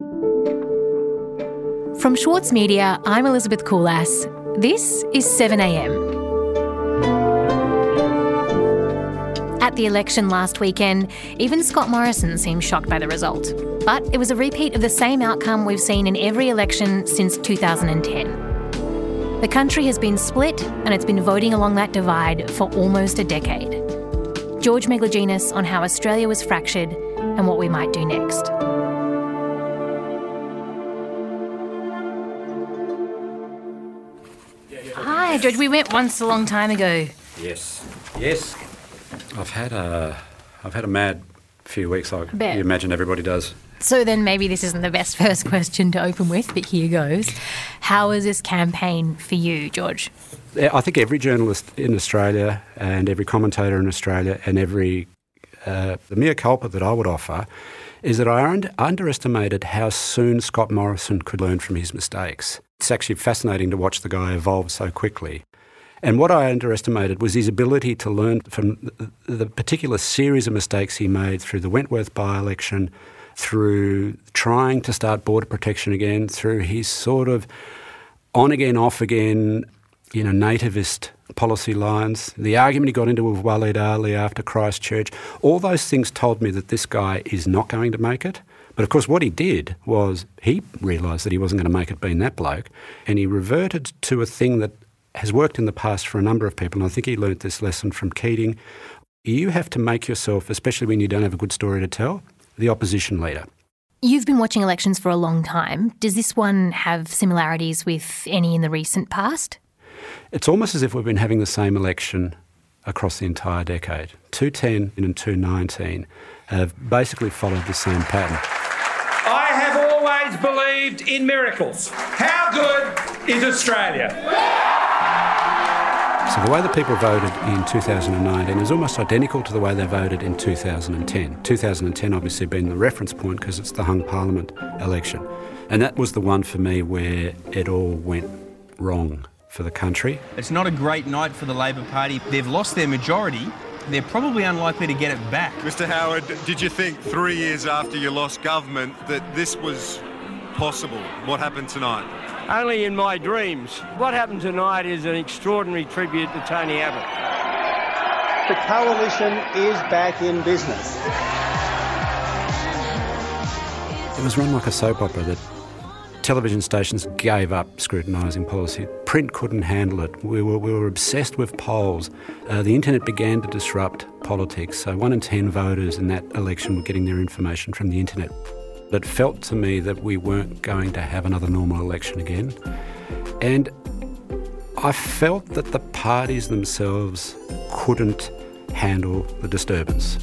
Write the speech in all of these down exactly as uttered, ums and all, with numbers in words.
From Schwartz Media, I'm Elizabeth Coulas. This is seven a m. At the election last weekend, even Scott Morrison seemed shocked by the result. But it was a repeat of the same outcome we've seen in every election since two thousand ten. The country has been split and it's been voting along that divide for almost a decade. George Meglogenis on how Australia was fractured and what we might do next. Hi, George. We went once a long time ago. Yes. Yes. I've had a, I've had a mad few weeks, like Bet. you imagine everybody does. So then maybe this isn't the best first question to open with, but here goes. How was this campaign for you, George? I think every journalist in Australia and every commentator in Australia and every, uh, the mea culpa that I would offer is that I un- underestimated how soon Scott Morrison could learn from his mistakes. It's actually fascinating to watch the guy evolve so quickly. And what I underestimated was his ability to learn from the particular series of mistakes he made through the Wentworth by-election, through trying to start border protection again, through his sort of on-again, off-again, you know, nativist policy lines, the argument he got into with Waleed Ali after Christchurch. All those things told me that this guy is not going to make it. But of course what he did was he realised that he wasn't going to make it being that bloke, and he reverted to a thing that has worked in the past for a number of people, and I think he learnt this lesson from Keating. You have to make yourself, especially when you don't have a good story to tell, the opposition leader. You've been watching elections for a long time. Does this one have similarities with any in the recent past? It's almost as if we've been having the same election across the entire decade. two ten and two nineteen have basically followed the same pattern. I have always believed in miracles. How good is Australia? So the way that people voted in two thousand nineteen is almost identical to the way they voted in two thousand ten. two thousand ten obviously being the reference point because it's the hung parliament election. And that was the one for me where it all went wrong for the country. It's not a great night for the Labor Party. They've lost their majority. They're probably unlikely to get it back. Mister Howard, did you think three years after you lost government that this was possible? What happened tonight? Only in my dreams. What happened tonight is an extraordinary tribute to Tony Abbott. The coalition is back in business. It was run like a soap opera that television stations gave up scrutinising policy. Print couldn't handle it. We were, we were obsessed with polls. Uh, the internet began to disrupt politics. So one in ten voters in that election were getting their information from the internet. It felt to me that we weren't going to have another normal election again. And I felt that the parties themselves couldn't handle the disturbance.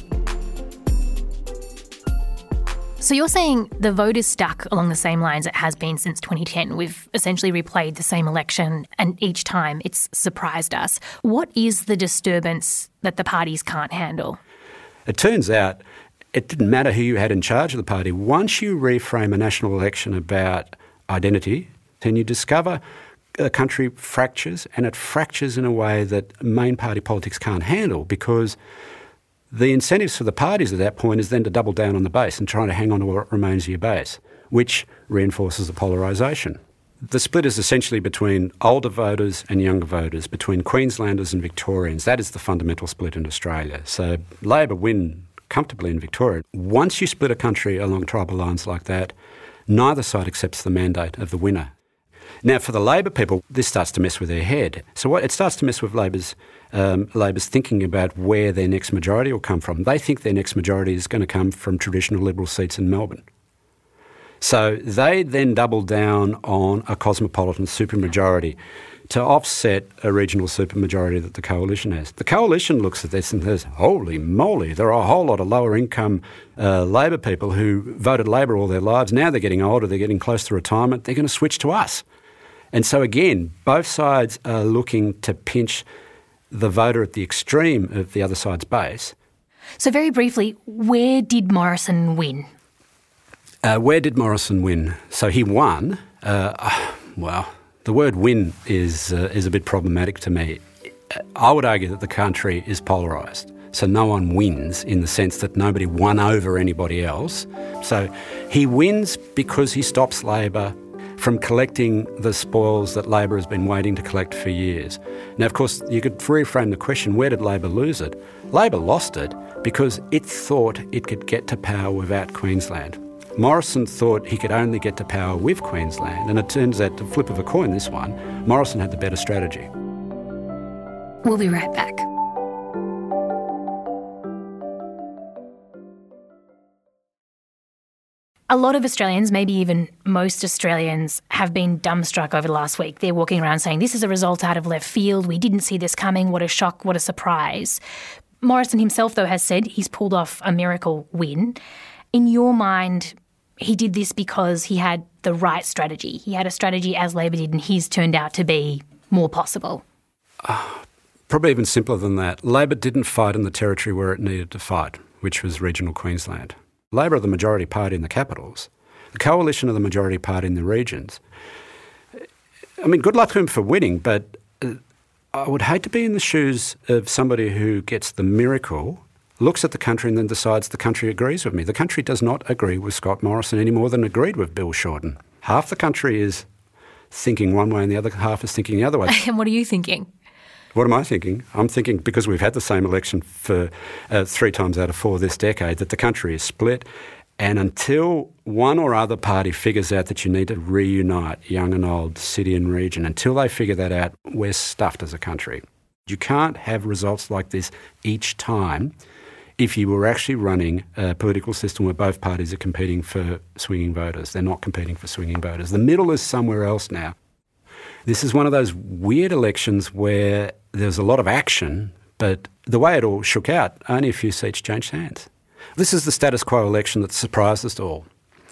So you're saying the vote is stuck along the same lines it has been since twenty ten. We've essentially replayed the same election and each time it's surprised us. What is the disturbance that the parties can't handle? It turns out it didn't matter who you had in charge of the party. Once you reframe a national election about identity, then you discover a country fractures, and it fractures in a way that main party politics can't handle, because the incentives for the parties at that point is then to double down on the base and try to hang on to what remains of your base, which reinforces the polarisation. The split is essentially between older voters and younger voters, between Queenslanders and Victorians. That is the fundamental split in Australia. So Labor win comfortably in Victoria. Once you split a country along tribal lines like that, neither side accepts the mandate of the winner. Now, for the Labor people, this starts to mess with their head. So what it starts to mess with Labor's, um, Labor's thinking about where their next majority will come from. They think their next majority is going to come from traditional Liberal seats in Melbourne. So they then double down on a cosmopolitan supermajority to offset a regional supermajority that the coalition has. The coalition looks at this and says, holy moly, there are a whole lot of lower income uh, Labor people who voted Labor all their lives. Now they're getting older, they're getting close to retirement, they're going to switch to us. And so again, both sides are looking to pinch the voter at the extreme of the other side's base. So very briefly, where did Morrison win? Uh, where did Morrison win? So he won. Uh, well, the word win is uh, is a bit problematic to me. I would argue that the country is polarised. so no one wins in the sense that nobody won over anybody else. So he wins because he stops Labor from collecting the spoils that Labor has been waiting to collect for years. Now, of course, you could reframe the question, where did Labor lose it? Labor lost it because it thought it could get to power without Queensland. Morrison thought he could only get to power with Queensland, and it turns out, the flip of a coin this one, Morrison had the better strategy. We'll be right back. A lot of Australians, maybe even most Australians, have been dumbstruck over the last week. They're walking around saying, this is a result out of left field. We didn't see this coming. What a shock. What a surprise. Morrison himself, though, has said he's pulled off a miracle win. In your mind, he did this because he had the right strategy. He had a strategy as Labor did, and his turned out to be more possible. Uh, probably even simpler than that. Labor didn't fight in the territory where it needed to fight, which was regional Queensland. Labor are the majority party in the capitals. The coalition are the majority party in the regions. I mean, good luck to him for winning, but uh, I would hate to be in the shoes of somebody who gets the miracle, looks at the country and then decides the country agrees with me. The country does not agree with Scott Morrison any more than agreed with Bill Shorten. Half the country is thinking one way and the other half is thinking the other way. And what are you thinking? What am I thinking? I'm thinking, because we've had the same election for uh, three times out of four this decade, that the country is split. And until one or other party figures out that you need to reunite young and old, city and region, until they figure that out, we're stuffed as a country. You can't have results like this each time if you were actually running a political system where both parties are competing for swinging voters. They're not competing for swinging voters. The middle is somewhere else now. This is one of those weird elections where there's a lot of action, but the way it all shook out, only a few seats changed hands. This is the status quo election that surprised us all.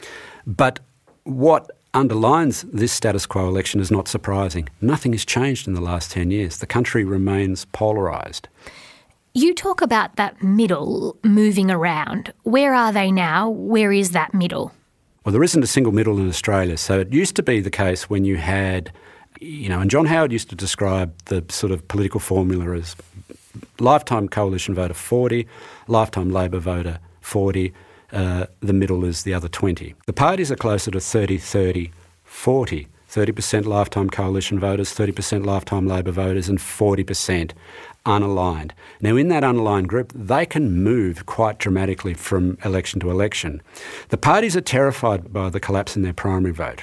But what underlines this status quo election is not surprising. Nothing has changed in the last ten years. The country remains polarised. You talk about that middle moving around. Where are they now? Where is that middle? Well, there isn't a single middle in Australia. So it used to be the case when you had, you know, and John Howard used to describe the sort of political formula as lifetime coalition voter forty, lifetime Labor voter forty, uh, the middle is the other twenty. The parties are closer to thirty, thirty, forty. thirty percent lifetime coalition voters, thirty percent lifetime Labor voters and forty percent unaligned. Now, in that unaligned group, they can move quite dramatically from election to election. The parties are terrified by the collapse in their primary vote,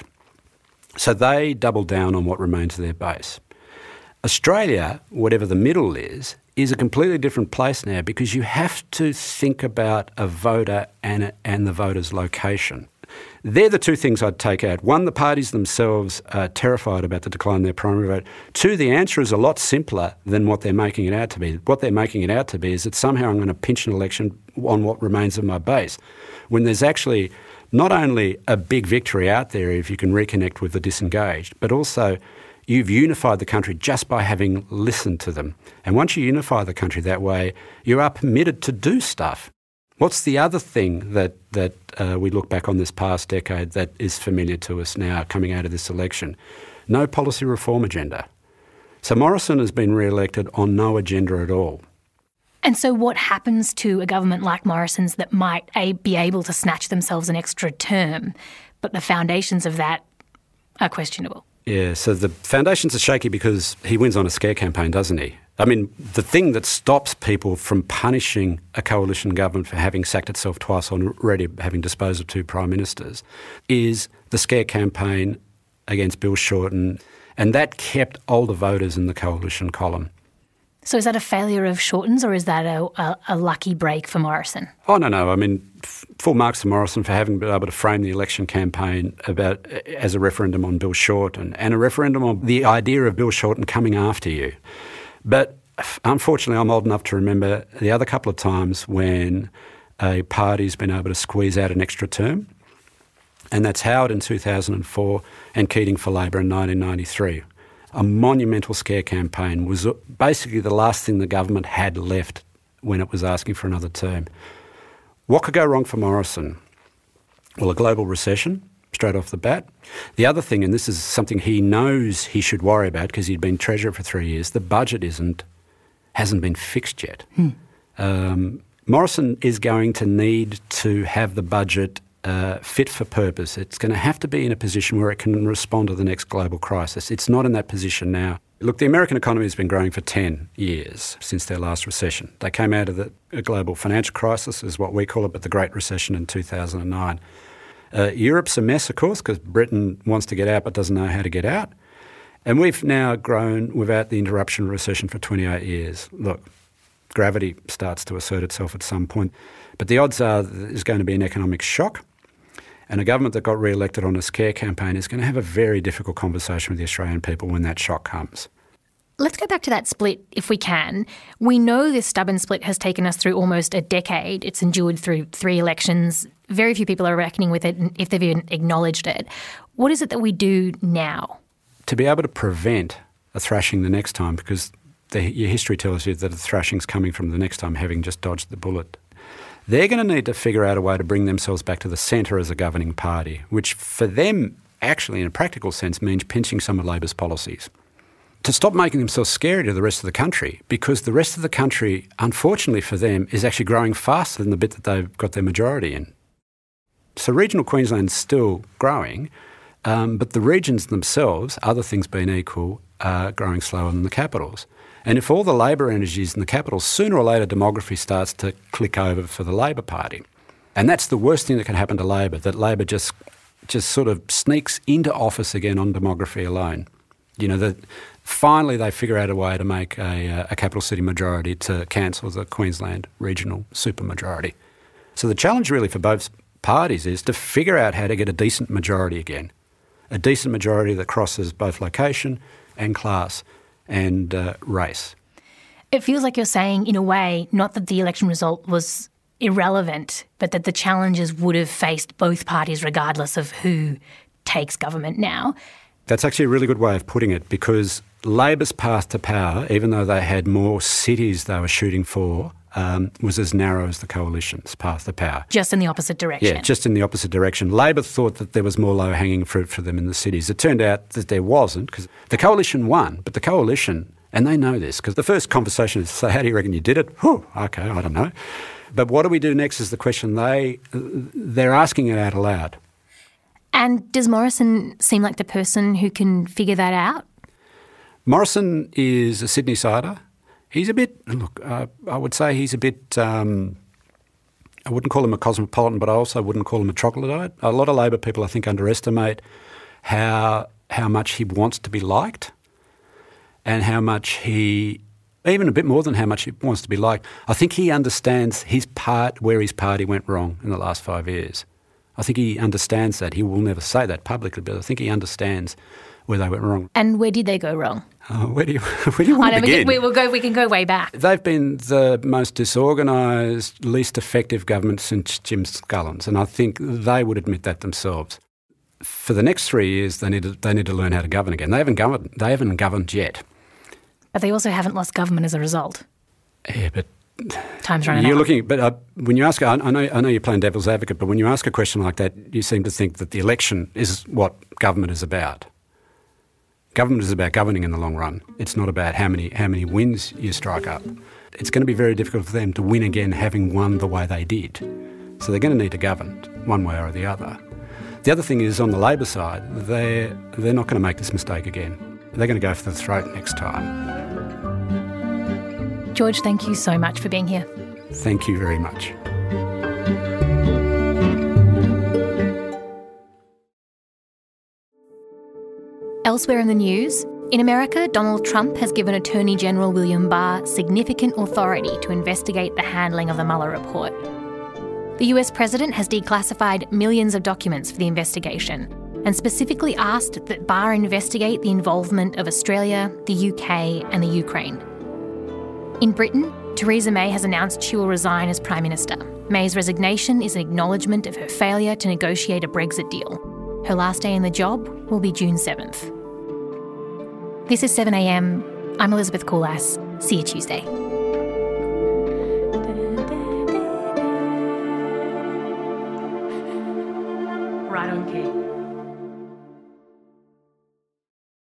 so they double down on what remains of their base. Australia, whatever the middle is, is a completely different place now because you have to think about a voter and, and the voter's location. They're the two things I'd take out. One, the parties themselves are terrified about the decline in their primary vote. Two, the answer is a lot simpler than what they're making it out to be. What they're making it out to be is that somehow I'm going to pinch an election on what remains of my base, when there's actually not only a big victory out there if you can reconnect with the disengaged, but also you've unified the country just by having listened to them. And once you unify the country that way, you are permitted to do stuff. What's the other thing that, that uh, we look back on this past decade that is familiar to us now coming out of this election? No policy reform agenda. So Morrison has been re-elected on no agenda at all. And so what happens to a government like Morrison's that might a, be able to snatch themselves an extra term, but the foundations of that are questionable? Yeah, so the foundations are shaky because he wins on a scare campaign, doesn't he? I mean, the thing that stops people from punishing a coalition government for having sacked itself twice already, having disposed of two prime ministers, is the scare campaign against Bill Shorten, and that kept older voters in the coalition column. So is that a failure of Shorten's, or is that a, a, a lucky break for Morrison? Oh, no, no. I mean, f- full marks to Morrison for having been able to frame the election campaign about as a referendum on Bill Shorten and a referendum on the idea of Bill Shorten coming after you. But unfortunately, I'm old enough to remember the other couple of times when a party's been able to squeeze out an extra term, and that's Howard in two thousand four and Keating for Labor in nineteen ninety-three. A monumental scare campaign was basically the last thing the government had left when it was asking for another term. What could go wrong for Morrison? Well, a global recession, straight off the bat. The other thing, and this is something he knows he should worry about because he'd been Treasurer for three years, the budget isn't, hasn't been fixed yet. Hmm. Um, Morrison is going to need to have the budget uh, fit for purpose. It's going to have to be in a position where it can respond to the next global crisis. It's not in that position now. Look, the American economy has been growing for ten years since their last recession. They came out of the a global financial crisis, is what we call it, but the Great Recession in two thousand nine. Uh, Europe's a mess, of course, because Britain wants to get out but doesn't know how to get out. And we've now grown without the interruption of recession for twenty-eight years. Look, gravity starts to assert itself at some point, but the odds are there's going to be an economic shock, and a government that got re-elected on a scare campaign is going to have a very difficult conversation with the Australian people when that shock comes. Let's go back to that split if we can. We know this stubborn split has taken us through almost a decade. It's endured through three elections. Very few people are reckoning with it, if they've even acknowledged it. What is it that we do now? To be able to prevent a thrashing the next time, because the, your history tells you that a thrashing's coming from the next time having just dodged the bullet, they're going to need to figure out a way to bring themselves back to the centre as a governing party, which for them actually in a practical sense means pinching some of Labor's policies. To stop making themselves scary to the rest of the country, because the rest of the country, unfortunately for them, is actually growing faster than the bit that they've got their majority in. So regional Queensland's still growing, um, but the regions themselves, other things being equal, are growing slower than the capitals. And if all the Labor energy is in the capitals, sooner or later demography starts to click over for the Labor Party. And that's the worst thing that can happen to Labor, that Labor just just sort of sneaks into office again on demography alone. You know, that finally they figure out a way to make a, a capital city majority to cancel the Queensland regional supermajority. So the challenge really for both parties is to figure out how to get a decent majority again, a decent majority that crosses both location and class and uh, race. It feels like you're saying, in a way, not that the election result was irrelevant, but that the challenges would have faced both parties regardless of who takes government now. That's actually a really good way of putting it, because Labor's path to power, even though they had more cities they were shooting for, um, was as narrow as the Coalition's path to power. Just in the opposite direction. Yeah, just in the opposite direction. Labor thought that there was more low-hanging fruit for them in the cities. It turned out that there wasn't, because the Coalition won, but the Coalition, and they know this, because the first conversation is, so how do you reckon you did it? Whew, okay, I don't know. But what do we do next is the question they, they're asking it out aloud. And does Morrison seem like the person who can figure that out? Morrison is a Sydney-sider. He's a bit, look, uh, I would say he's a bit, um, I wouldn't call him a cosmopolitan, but I also wouldn't call him a troglodyte. A lot of Labor people, I think, underestimate how how much he wants to be liked and how much he, even a bit more than how much he wants to be liked. I think he understands his part, where his party went wrong in the last five years. I think he understands that. He will never say that publicly, but I think he understands where they went wrong. And where did they go wrong? Uh, where do you where do you want I to know, begin? We can, we, we'll go, we can go way back. They've been the most disorganised, least effective government since Jim Scullins, and I think they would admit that themselves. For the next three years, they need to, they need to learn how to govern again. They haven't governed. They haven't governed yet. But they also haven't lost government as a result. Yeah, but time's running you're out. looking. But uh, when you ask, I, I know, I know you're playing devil's advocate, but when you ask a question like that, you seem to think that the election is what government is about. Government is about governing in the long run. It's not about how many how many wins you strike up. It's going to be very difficult for them to win again having won the way they did. So they're going to need to govern one way or the other. The other thing is on the Labor side, they're, they're not going to make this mistake again. They're going to go for the throat next time. George, thank you so much for being here. Thank you very much. Elsewhere in the news, in America, Donald Trump has given Attorney General William Barr significant authority to investigate the handling of the Mueller report. The U S president has declassified millions of documents for the investigation and specifically asked that Barr investigate the involvement of Australia, the U K and the Ukraine. In Britain, Theresa May has announced she will resign as Prime Minister. May's resignation is an acknowledgement of her failure to negotiate a Brexit deal. Her last day in the job will be June seventh. This is seven a m. I'm Elizabeth Coulas. See you Tuesday. Right on key.